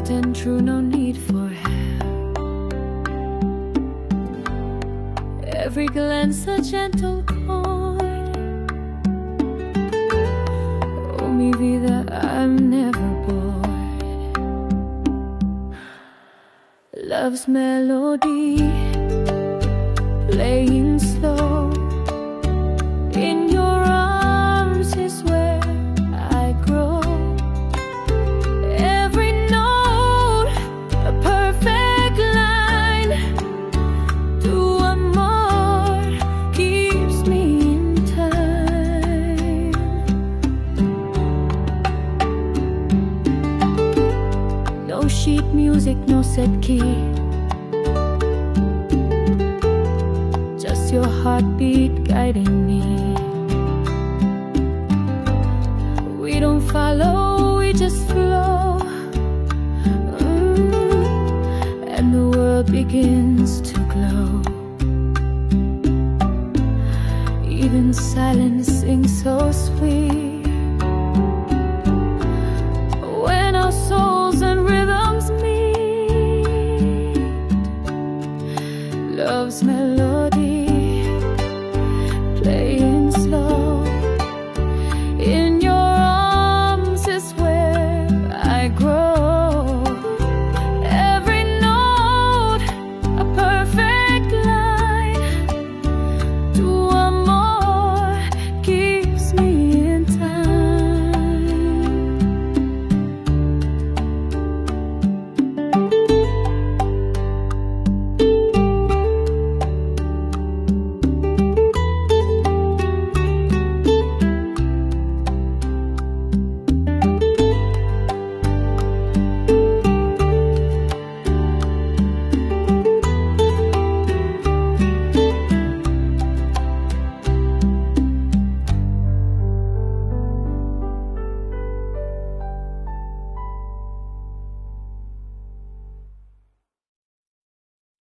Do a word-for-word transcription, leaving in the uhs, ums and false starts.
soft and true, no need for hair. Every glance a gentle chord. Oh, mi vida, I'm never bored. Love's melody playing slow in your arms is where I grow. Every note a perfect line. Do one more keeps me in time. No sheet music, no set key, just your heartbeat guiding me. We don't follow, we just flow. Mm, and the world begins to glow. Even silence sings so sweet.